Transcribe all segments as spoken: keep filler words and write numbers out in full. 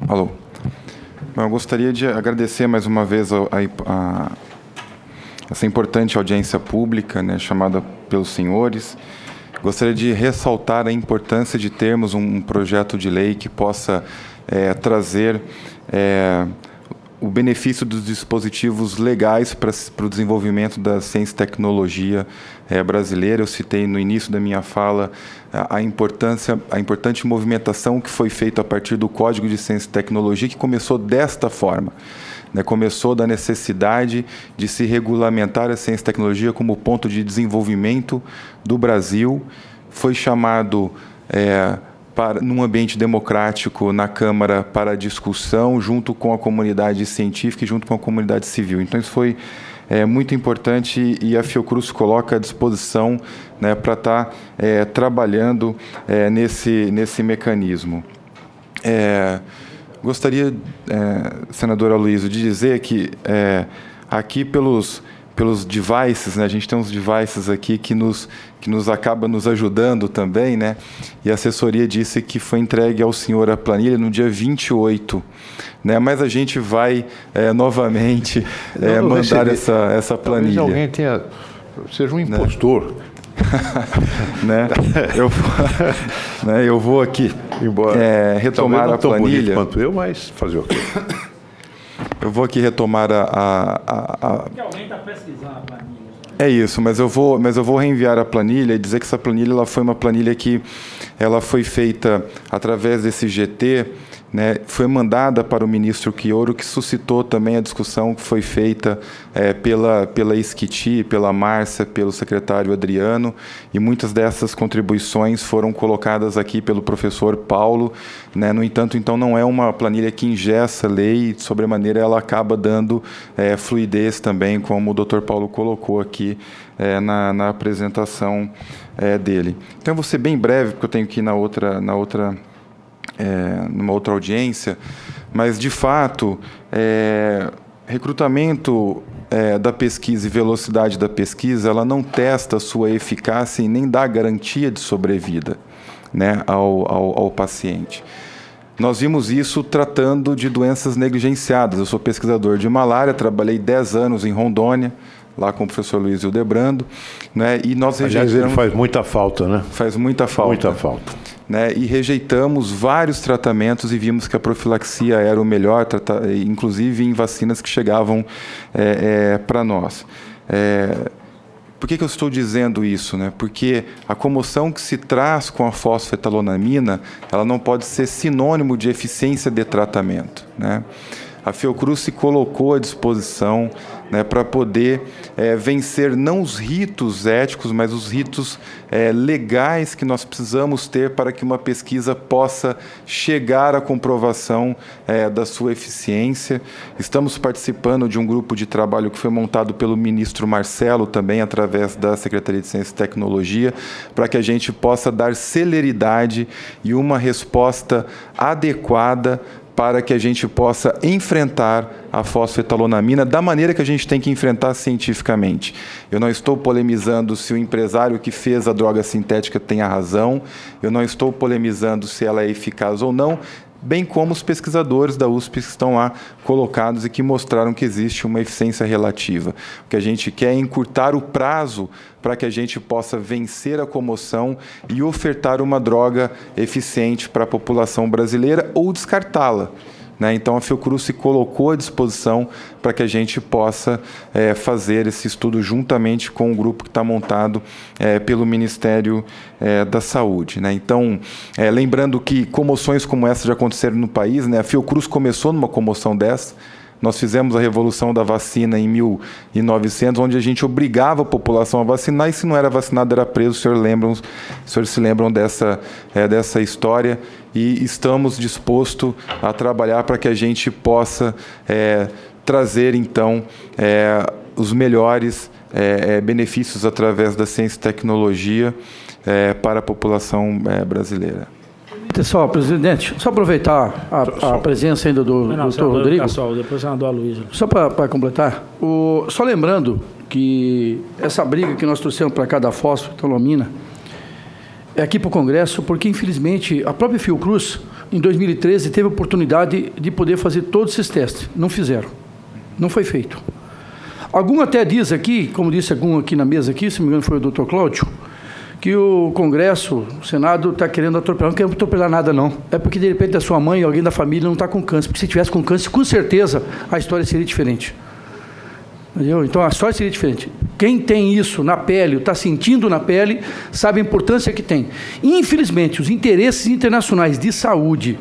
Alô. Bom, eu gostaria de agradecer mais uma vez a, a, a, essa importante audiência pública, né, chamada pelos senhores. Gostaria de ressaltar a importância de termos um, um projeto de lei que possa é, trazer é, o benefício dos dispositivos legais para, para o desenvolvimento da ciência e tecnologia é, brasileira. Eu citei no início da minha fala a, a importância, a importante movimentação que foi feita a partir do Código de Ciência e Tecnologia, que começou desta forma. Né, começou da necessidade de se regulamentar a ciência e tecnologia como ponto de desenvolvimento do Brasil. Foi chamado, é, para, num ambiente democrático, na Câmara, para discussão, junto com a comunidade científica e junto com a comunidade civil. Então, isso foi é, muito importante e a Fiocruz coloca à disposição, né, para estar é, trabalhando é, nesse, nesse mecanismo. É, Gostaria, é, senador Aloysio, de dizer que é, aqui pelos, pelos devices, né, a gente tem uns devices aqui que nos, que nos acaba nos ajudando também, né, e a assessoria disse que foi entregue ao senhor a planilha no dia vinte e oito, né, mas a gente vai é, novamente é, mandar recebi. essa, essa planilha. Talvez alguém tenha, seja um impostor. né? eu, né, eu vou aqui Embora é, retomar não a planilha. Quanto eu, mas fazer o quê? Eu vou aqui retomar a. a, a, a... Porque alguém está pesquisando a planilha. É isso, mas eu vou, mas eu vou reenviar a planilha e dizer que essa planilha ela foi uma planilha que ela foi feita através desse G T. Né, foi mandada para o ministro Quioro, que suscitou também a discussão que foi feita é, pela, pela Isquiti, pela Márcia, pelo secretário Adriano, e muitas dessas contribuições foram colocadas aqui pelo professor Paulo. Né, no entanto, então, não é uma planilha que engessa a lei, de sobremaneira ela acaba dando é, fluidez também, como o doutor Paulo colocou aqui é, na, na apresentação é, dele. Então, eu vou ser bem breve, porque eu tenho que ir na outra... Na outra É, numa outra audiência, mas, de fato, é, recrutamento é, da pesquisa e velocidade da pesquisa, ela não testa a sua eficácia e nem dá garantia de sobrevida, né, ao, ao, ao paciente. Nós vimos isso tratando de doenças negligenciadas. Eu sou pesquisador de malária, trabalhei dez anos em Rondônia, lá com o professor Luiz Hildebrando, né, e nós rejeitamos... Aliás, ele faz muita falta, né? Faz muita falta. Muita falta. Né, e rejeitamos vários tratamentos e vimos que a profilaxia era o melhor, inclusive em vacinas que chegavam é, é, para nós. É, por que, que eu estou dizendo isso? Né? Porque a comoção que se traz com a fosfetalolamina, ela não pode ser sinônimo de eficiência de tratamento. Né? A Fiocruz se colocou à disposição, né, para poder é, vencer não os ritos éticos, mas os ritos é, legais que nós precisamos ter para que uma pesquisa possa chegar à comprovação é, da sua eficiência. Estamos participando de um grupo de trabalho que foi montado pelo ministro Marcelo, também através da Secretaria de Ciência e Tecnologia, para que a gente possa dar celeridade e uma resposta adequada para que a gente possa enfrentar a fosfetalolamina da maneira que a gente tem que enfrentar cientificamente. Eu não estou polemizando se o empresário que fez a droga sintética tem a razão, eu não estou polemizando se ela é eficaz ou não, bem como os pesquisadores da U S P que estão lá colocados e que mostraram que existe uma eficiência relativa. O que a gente quer é encurtar o prazo para que a gente possa vencer a comoção e ofertar uma droga eficiente para a população brasileira ou descartá-la. Né? Então, a Fiocruz se colocou à disposição para que a gente possa é, fazer esse estudo juntamente com o grupo que está montado é, pelo Ministério é, da Saúde. Né? Então, é, lembrando que comoções como essa já aconteceram no país, né? A Fiocruz começou numa comoção dessa. Nós fizemos a revolução da vacina em mil e novecentos, onde a gente obrigava a população a vacinar, e se não era vacinado era preso. Os senhores, lembram, os senhores se lembram dessa, é, dessa história, e estamos dispostos a trabalhar para que a gente possa é, trazer, então, é, os melhores é, é, benefícios através da ciência e tecnologia é, para a população é, brasileira. Só, presidente, só aproveitar a, a presença ainda do doutor Rodrigo. Pessoal, depois o senador Aloysio. Só para completar, o, só lembrando que essa briga que nós trouxemos para cá da fosfetalolamina é aqui para o Congresso, porque, infelizmente, a própria Fiocruz em dois mil e treze, teve a oportunidade de poder fazer todos esses testes. Não fizeram. Não foi feito. Algum até diz aqui, como disse algum aqui na mesa, aqui, se não me engano foi o doutor Cláudio, que o Congresso, o Senado, está querendo atropelar. Não quer atropelar nada, não. É porque, de repente, a sua mãe ou alguém da família não está com câncer. Porque se tivesse com câncer, com certeza, a história seria diferente. Entendeu? Então, a história seria diferente. Quem tem isso na pele, está sentindo na pele, sabe a importância que tem. Infelizmente, os interesses internacionais de saúde,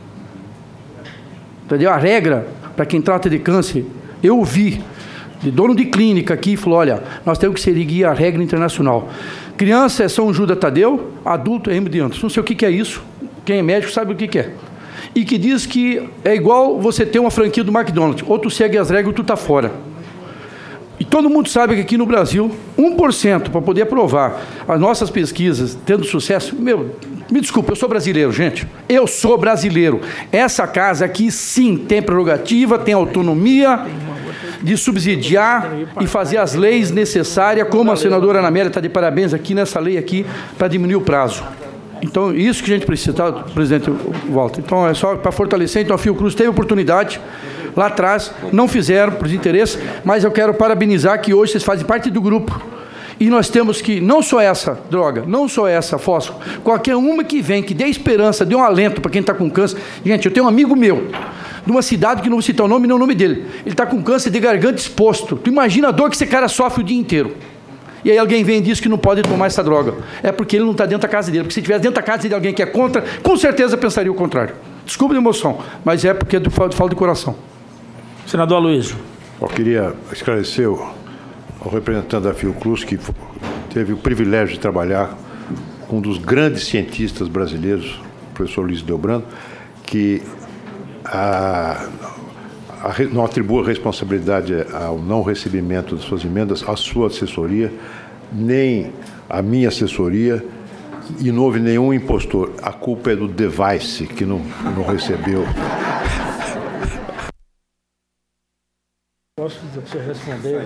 entendeu? A regra, para quem trata de câncer, eu vi de dono de clínica aqui e falou, olha, nós temos que seguir a regra internacional. Criança é São Judas Tadeu, adulto é hemodiântose. Não sei o que, que é isso. Quem é médico sabe o que, que é. E que diz que é igual você ter uma franquia do McDonald's. Ou tu segue as regras ou tu está fora. E todo mundo sabe que aqui no Brasil, um por cento para poder aprovar as nossas pesquisas tendo sucesso, meu, me desculpa, eu sou brasileiro, gente. Eu sou brasileiro. Essa casa aqui, sim, tem prerrogativa, tem autonomia de subsidiar e fazer as leis necessárias, como a senadora Ana Amélia está de parabéns aqui nessa lei aqui, para diminuir o prazo. Então, isso que a gente precisa, tá, presidente Walter? Então, é só para fortalecer. Então, a Fiocruz teve oportunidade lá atrás, não fizeram por desinteresse, mas eu quero parabenizar que hoje vocês fazem parte do grupo. E nós temos que, não só essa droga, não só essa fósforo, qualquer uma que vem, que dê esperança, dê um alento para quem está com câncer. Gente, eu tenho um amigo meu, de uma cidade que não vou citar o nome, nem o nome dele. Ele está com câncer de garganta exposto. Tu imagina a dor que esse cara sofre o dia inteiro. E aí alguém vem e diz que não pode tomar essa droga. É porque ele não está dentro da casa dele. Porque se estivesse dentro da casa de alguém que é contra, com certeza pensaria o contrário. Desculpa a emoção, mas é porque eu falo de coração. Senador Aloysio. Eu queria esclarecer ao representante da Fiocruz, que teve o privilégio de trabalhar com um dos grandes cientistas brasileiros, o professor Luiz Delbrando, que a, a, não atribua responsabilidade ao não recebimento das suas emendas à sua assessoria, nem à minha assessoria, e não houve nenhum impostor. A culpa é do device, que não, não recebeu. Posso responder?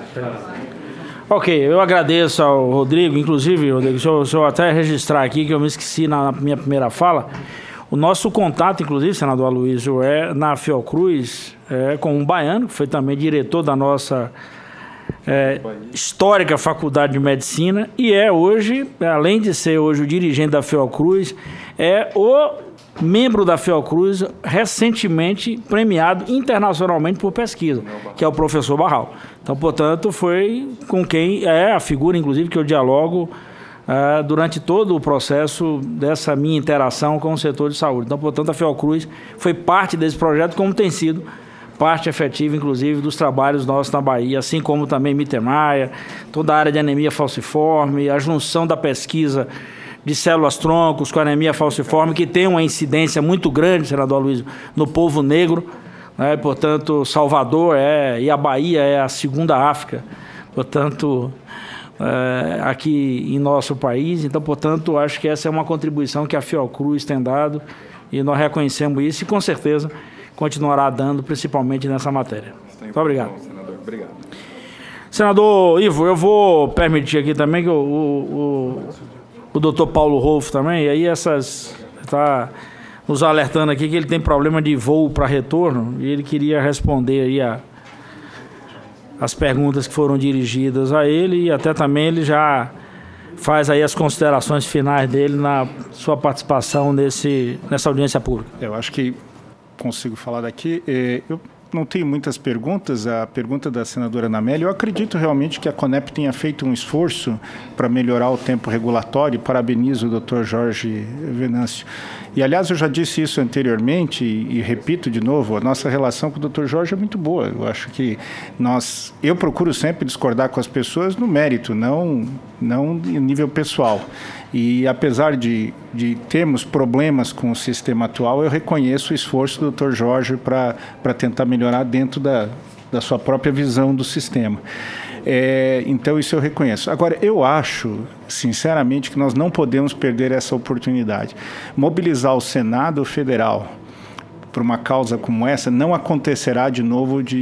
Ok, eu agradeço ao Rodrigo, inclusive, Rodrigo, deixa eu, deixa eu até registrar aqui, que eu me esqueci na, na minha primeira fala. O nosso contato, inclusive, senador Aloysio, é na Fiocruz, é, com um baiano, que foi também diretor da nossa é, histórica Faculdade de Medicina, e é hoje, além de ser hoje o dirigente da Fiocruz, é o membro da Fiocruz recentemente premiado internacionalmente por pesquisa, que é o professor Barral. Então, portanto, foi com quem é a figura, inclusive, que eu dialogo uh, durante todo o processo dessa minha interação com o setor de saúde. Então, portanto, a Fiocruz foi parte desse projeto, como tem sido parte efetiva, inclusive, dos trabalhos nossos na Bahia, assim como também Mittermeier, toda a área de anemia falciforme, a junção da pesquisa de células-troncos com anemia falciforme, que tem uma incidência muito grande, senador Aloysio, no povo negro, né? Portanto, Salvador é, e a Bahia é a segunda África, portanto, é, aqui em nosso país. Então, portanto, acho que essa é uma contribuição que a Fiocruz tem dado, e nós reconhecemos isso, e com certeza continuará dando, principalmente nessa matéria. Muito obrigado. Senador. Obrigado. Senador Ivo, eu vou permitir aqui também que o... o, o o doutor Paulo Rolfo também, e aí essas está nos alertando aqui que ele tem problema de voo para retorno, e ele queria responder aí a, as perguntas que foram dirigidas a ele, e até também ele já faz aí as considerações finais dele na sua participação nesse, nessa audiência pública. Eu acho que consigo falar daqui. Eu não tenho muitas perguntas. A pergunta da senadora Ana Amélia, eu acredito realmente que a CONEP tenha feito um esforço para melhorar o tempo regulatório. Parabenizo o doutor Jorge Venâncio. E, aliás, eu já disse isso anteriormente e, e repito de novo, a nossa relação com o doutor Jorge é muito boa. Eu acho que nós... Eu procuro sempre discordar com as pessoas no mérito, não, não em nível pessoal. E, apesar de, de termos problemas com o sistema atual, eu reconheço o esforço do doutor Jorge para para tentar melhorar dentro da, da sua própria visão do sistema. É, então, isso eu reconheço. Agora, eu acho, sinceramente, que nós não podemos perder essa oportunidade. Mobilizar o Senado Federal para uma causa como essa não acontecerá de novo de,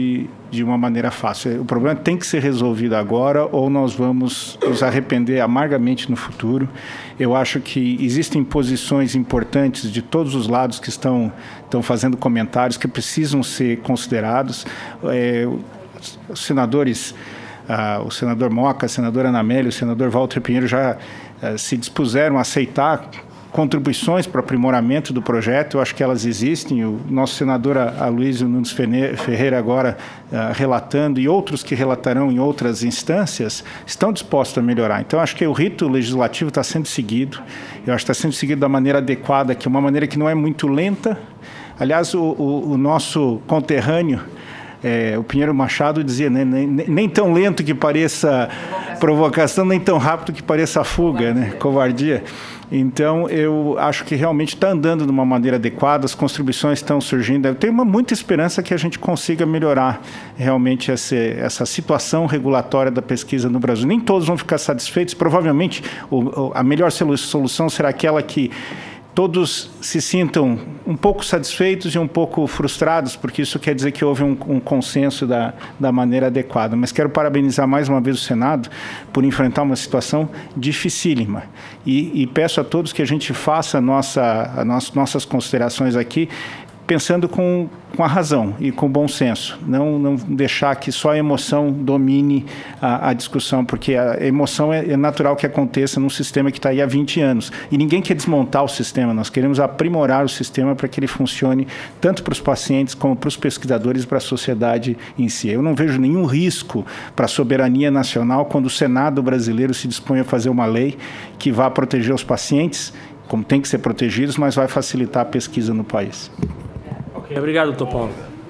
de uma maneira fácil. O problema tem que ser resolvido agora ou nós vamos nos arrepender amargamente no futuro. Eu acho que existem posições importantes de todos os lados que estão, estão fazendo comentários que precisam ser considerados. É, os senadores, ah, o senador Moca, a senadora Ana Amélia, o senador Walter Pinheiro já ah, se dispuseram a aceitar contribuições para o aprimoramento do projeto. Eu acho que elas existem. O nosso senador Aloysio Nunes Ferreira agora uh, relatando, e outros que relatarão em outras instâncias, estão dispostos a melhorar. Então, acho que o rito legislativo está sendo seguido. Eu acho que está sendo seguido da maneira adequada, que é uma maneira que não é muito lenta. Aliás, o, o, o nosso conterrâneo, É, o Pinheiro Machado dizia, né, nem, nem tão lento que pareça provocação, nem tão rápido que pareça fuga, né, covardia. Então, eu acho que realmente está andando de uma maneira adequada, as contribuições estão surgindo. Eu tenho uma, muita esperança que a gente consiga melhorar realmente essa, essa situação regulatória da pesquisa no Brasil. Nem todos vão ficar satisfeitos. Provavelmente, o, a melhor solução será aquela que todos se sintam um pouco satisfeitos e um pouco frustrados, porque isso quer dizer que houve um, um consenso da, da maneira adequada. Mas quero parabenizar mais uma vez o Senado por enfrentar uma situação dificílima. E, e peço a todos que a gente faça a nossa, a nossa, nossas considerações aqui pensando com, com a razão e com o bom senso. Não, não deixar que só a emoção domine a, a discussão, porque a emoção é, é natural que aconteça num sistema que está aí há vinte anos. E ninguém quer desmontar o sistema, nós queremos aprimorar o sistema para que ele funcione tanto para os pacientes como para os pesquisadores e para a sociedade em si. Eu não vejo nenhum risco para a soberania nacional quando o Senado brasileiro se dispõe a fazer uma lei que vá proteger os pacientes, como tem que ser protegidos, mas vai facilitar a pesquisa no país. Obrigado, doutor Paulo.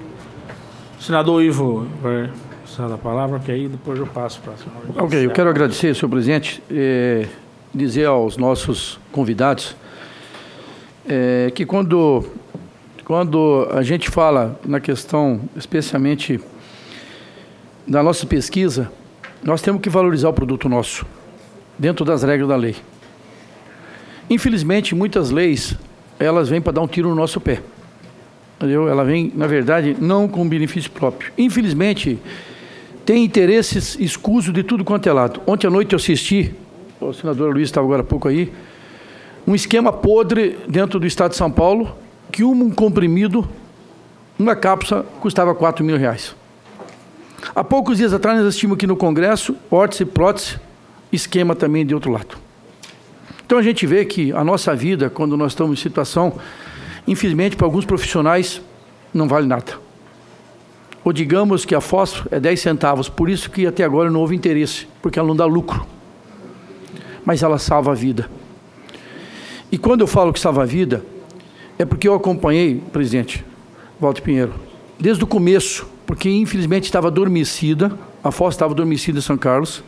O senador Ivo vai usar a palavra, que aí depois eu passo para a senhora. Ok, eu quero agradecer, senhor presidente, é, dizer aos nossos convidados é, que quando, quando a gente fala na questão, especialmente da nossa pesquisa, nós temos que valorizar o produto nosso, dentro das regras da lei. Infelizmente, muitas leis, elas vêm para dar um tiro no nosso pé. Entendeu? Ela vem, na verdade, não com benefício próprio. Infelizmente, tem interesses escusos de tudo quanto é lado. Ontem à noite eu assisti, o senador Luiz estava agora há pouco aí, um esquema podre dentro do estado de São Paulo, que um comprimido, uma cápsula, custava quatro mil reais. Há poucos dias atrás, nós assistimos aqui no Congresso, órtese e prótese, esquema também de outro lado. Então, a gente vê que a nossa vida, quando nós estamos em situação, infelizmente, para alguns profissionais, não vale nada. Ou digamos que a fósforo é dez centavos, por isso que até agora não houve interesse, porque ela não dá lucro. Mas ela salva a vida. E quando eu falo que salva a vida, é porque eu acompanhei, presidente Walter Pinheiro, desde o começo, porque infelizmente estava adormecida, a fósforo estava adormecida em São Carlos,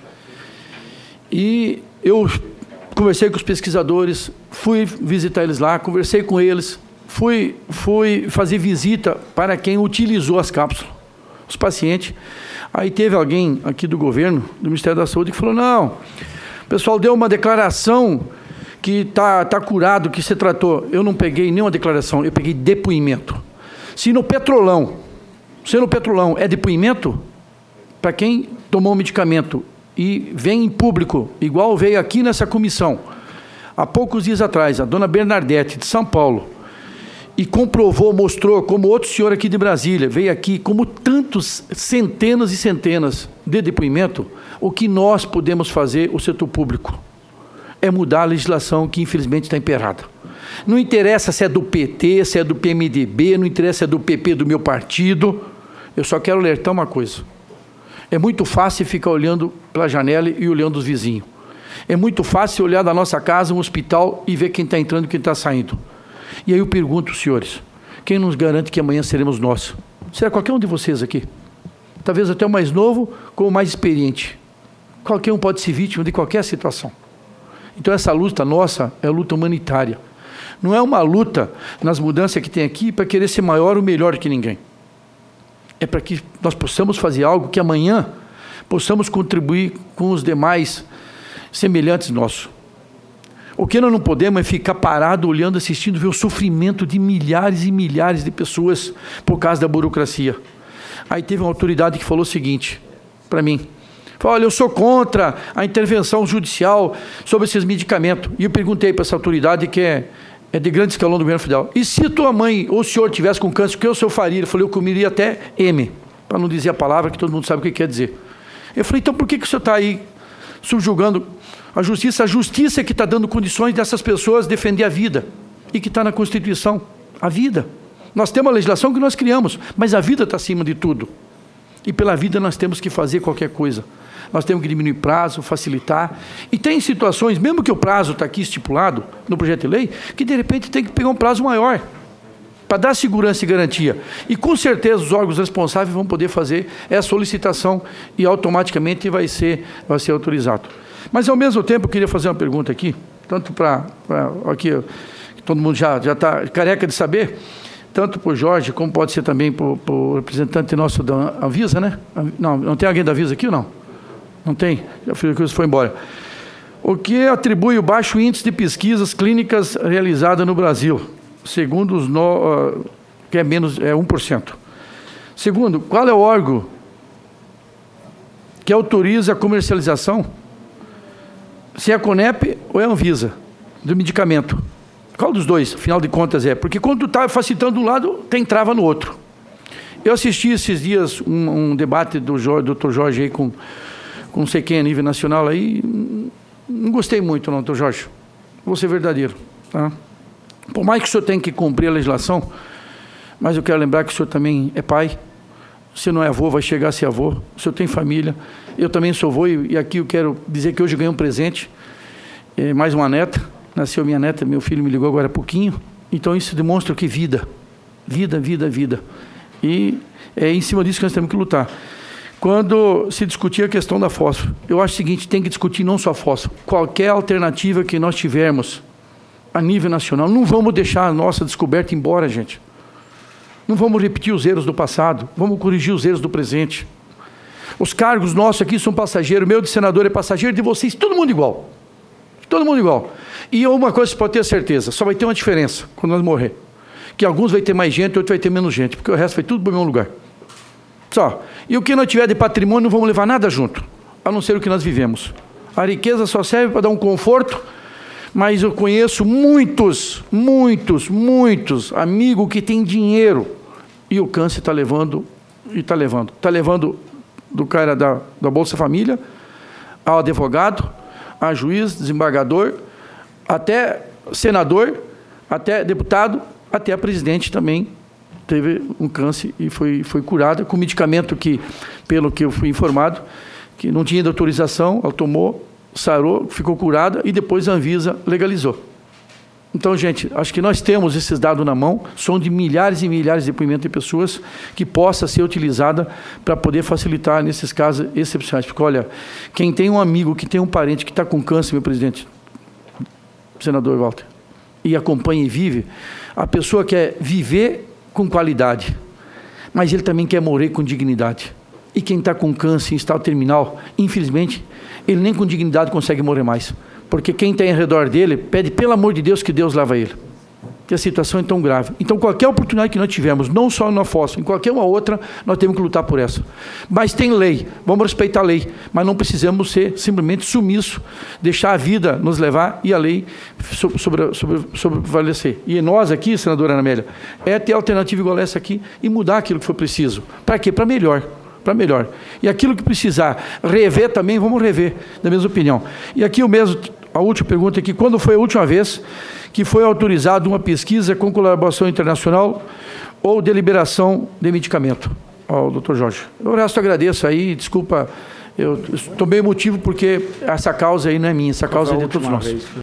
e eu conversei com os pesquisadores, fui visitar eles lá, conversei com eles, Fui, fui fazer visita para quem utilizou as cápsulas, os pacientes. Aí teve alguém aqui do governo, do Ministério da Saúde, que falou, não, o pessoal deu uma declaração que está tá curado, que se tratou. Eu não peguei nenhuma declaração, eu peguei depoimento. Se no Petrolão, se no Petrolão é depoimento, para quem tomou o medicamento e vem em público, igual veio aqui nessa comissão, há poucos dias atrás, a dona Bernadette, de São Paulo, e comprovou, mostrou, como outro senhor aqui de Brasília, veio aqui, como tantos, centenas e centenas de depoimento, o que nós podemos fazer, o setor público, é mudar a legislação que infelizmente está emperrada. Não interessa se é do P T, se é do P M D B, não interessa se é do P P do meu partido, eu só quero alertar uma coisa. É muito fácil ficar olhando pela janela e olhando os vizinhos. É muito fácil olhar da nossa casa, um hospital, e ver quem está entrando e quem está saindo. E aí eu pergunto, senhores, quem nos garante que amanhã seremos nós? Será qualquer um de vocês aqui? Talvez até o mais novo como o mais experiente. Qualquer um pode ser vítima de qualquer situação. Então essa luta nossa é a luta humanitária. Não é uma luta nas mudanças que tem aqui para querer ser maior ou melhor que ninguém. É para que nós possamos fazer algo que amanhã possamos contribuir com os demais semelhantes nossos. O que nós não podemos é ficar parado, olhando, assistindo, ver o sofrimento de milhares e milhares de pessoas por causa da burocracia. Aí teve uma autoridade que falou o seguinte para mim. Falou, olha, eu sou contra a intervenção judicial sobre esses medicamentos. E eu perguntei para essa autoridade que é, é de grande escalão do governo federal. E se tua mãe ou o senhor tivesse com câncer, o que o senhor faria? Ele falou, eu comeria até M, para não dizer a palavra que todo mundo sabe o que quer dizer. Eu falei, então por que, que o senhor está aí subjugando a justiça? A justiça é que está dando condições dessas pessoas defender a vida. E que está na Constituição. A vida. Nós temos a legislação que nós criamos, mas a vida está acima de tudo. E pela vida nós temos que fazer qualquer coisa. Nós temos que diminuir prazo, facilitar. E tem situações, mesmo que o prazo está aqui estipulado no projeto de lei, que de repente tem que pegar um prazo maior, para dar segurança e garantia. E com certeza os órgãos responsáveis vão poder fazer essa solicitação e automaticamente vai ser, vai ser autorizado. Mas ao mesmo tempo eu queria fazer uma pergunta aqui, tanto para aqui, todo mundo já já está careca de saber, tanto para o Jorge, como pode ser também para o representante nosso da Anvisa, né? Não, não tem alguém da Anvisa aqui ou não? Não tem? Já fiz que foi embora. O que atribui o baixo índice de pesquisas clínicas realizadas no Brasil? Segundo os... No, uh, que é menos... é um por cento. Segundo, qual é o órgão que autoriza a comercialização? Se é a CONEP ou é a Anvisa, do medicamento? Qual dos dois, afinal de contas, é? Porque quando tu está facilitando um lado, tem trava no outro. Eu assisti esses dias um, um debate do Jorge, doutor Jorge aí com, com não sei quem a nível nacional aí. Não gostei muito, não, doutor Jorge. Vou ser verdadeiro. Tá? Por mais que o senhor tenha que cumprir a legislação, mas eu quero lembrar que o senhor também é pai. Se não é avô, vai chegar a ser avô. O senhor tem família. Eu também sou avô e, e aqui eu quero dizer que hoje eu ganhei um presente. É, mais uma neta. Nasceu minha neta, meu filho me ligou agora há pouquinho. Então isso demonstra que vida, vida, vida, vida. E é em cima disso que nós temos que lutar. Quando se discutir a questão da fósforo, eu acho o seguinte, tem que discutir não só fósforo, qualquer alternativa que nós tivermos a nível nacional. Não vamos deixar a nossa descoberta embora, gente. Não vamos repetir os erros do passado, vamos corrigir os erros do presente. Os cargos nossos aqui são passageiros, meu de senador é passageiro, de vocês, todo mundo igual. Todo mundo igual. E uma coisa você pode ter certeza, só vai ter uma diferença quando nós morrer. Que alguns vai ter mais gente, outros vai ter menos gente, porque o resto vai tudo para o mesmo lugar. Só. E o que nós tiver de patrimônio, não vamos levar nada junto, a não ser o que nós vivemos. A riqueza só serve para dar um conforto, mas eu conheço muitos, muitos, muitos amigos que têm dinheiro e o câncer está levando, e está levando. Está levando do cara da, da Bolsa Família, ao advogado, a juiz, desembargador, até senador, até deputado, até a presidente também teve um câncer e foi, foi curada com medicamento que, pelo que eu fui informado, que não tinha de autorização, ela tomou, sarou, ficou curada e depois a Anvisa legalizou. Então, gente, acho que nós temos esses dados na mão, são de milhares e milhares de depoimentos de pessoas que possa ser utilizada para poder facilitar nesses casos excepcionais. Porque, olha, quem tem um amigo, que tem um parente que está com câncer, meu presidente, senador Walter, e acompanha e vive, a pessoa quer viver com qualidade, mas ele também quer morrer com dignidade. E quem está com câncer em estado terminal, infelizmente, ele nem com dignidade consegue morrer mais. Porque quem está em redor dele pede, pelo amor de Deus, que Deus lava ele. Que a situação é tão grave. Então, qualquer oportunidade que nós tivermos, não só na fósforo, em qualquer uma outra, nós temos que lutar por essa. Mas tem lei, vamos respeitar a lei, mas não precisamos ser simplesmente sumiço, deixar a vida nos levar e a lei sobre, sobre, sobre, sobrevalecer. E nós aqui, senadora Ana Amélia, é ter alternativa igual essa aqui e mudar aquilo que for preciso. Para quê? Para melhor. Para melhor. E aquilo que precisar rever também, vamos rever, da mesma opinião. E aqui o mesmo, a última pergunta aqui, quando foi a última vez que foi autorizada uma pesquisa com colaboração internacional ou deliberação de medicamento? Ao doutor Jorge. O resto agradeço aí, desculpa, eu estou bem emotivo porque essa causa aí não é minha, essa causa é de todos nós.